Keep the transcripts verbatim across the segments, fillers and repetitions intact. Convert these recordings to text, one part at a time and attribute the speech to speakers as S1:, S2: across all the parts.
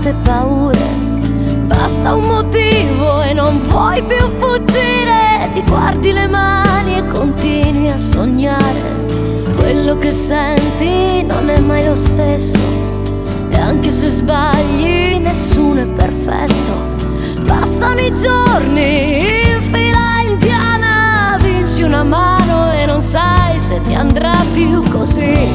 S1: tante paure. Basta un motivo e non vuoi più fuggire. Ti guardi le mani e continui a sognare. Quello che senti non è mai lo stesso, e anche se sbagli nessuno è perfetto. Passano i giorni in fila indiana, vinci una mano e non sai se ti andrà più così.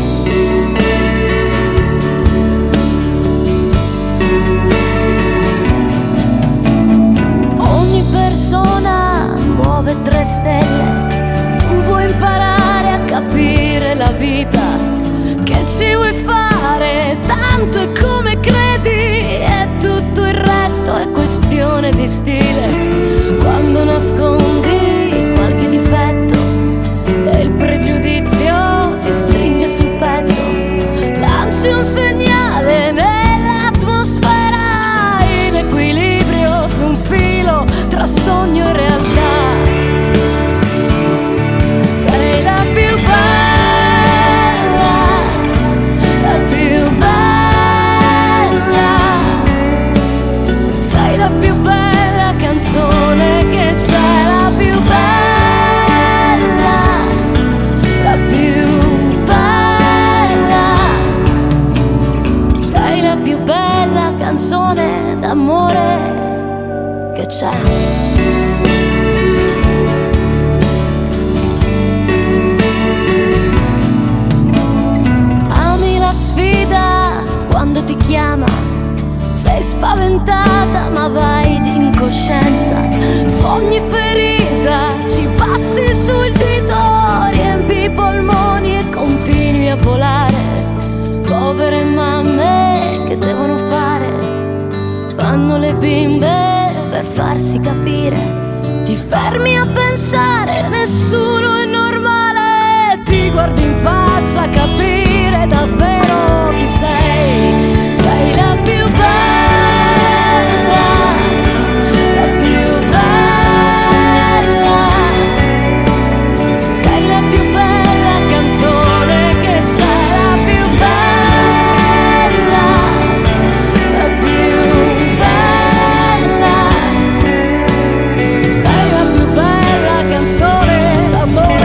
S1: Ogni persona muove tre stelle. Tu vuoi imparare a capire la vita, che ci vuoi fare, tanto è come credi, e tutto il resto è questione di stile. Quando nascondi qualche difetto e il pregiudizio ti stringe sul petto, lanci un segnale nell'atmosfera, in equilibrio su un filo tra sogno e realtà. Sei la più bella, la più bella. Sei la più bella canzone che c'è, la più bella, la più bella. Sei la più bella canzone d'amore che c'è. Quando ti chiama sei spaventata ma vai d'incoscienza. Sogni ferita, ci passi sul dito, riempi i polmoni e continui a volare. Povere mamme che devono fare, fanno le bimbe per farsi capire. Ti fermi a pensare, nessuno è normale, ti guardi in faccia a capire davvero chi sei. Sei la più bella, la più bella. Sei la più bella canzone che c'è, la più bella, la più bella. Sei la più bella canzone d'amore.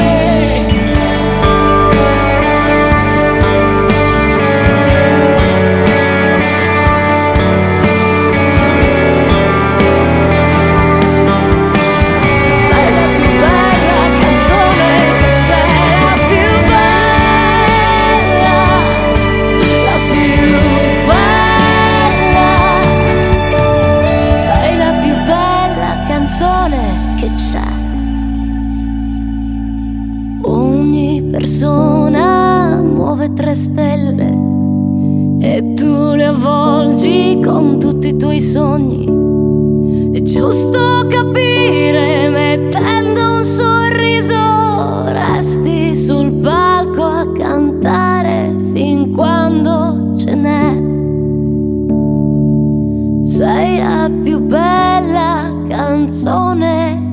S1: Ogni persona muove tre stelle e tu le avvolgi con tutti i tuoi sogni. È giusto capire, mettendo un sorriso, resti sul palco a cantare fin quando ce n'è. Sei la più bella canzone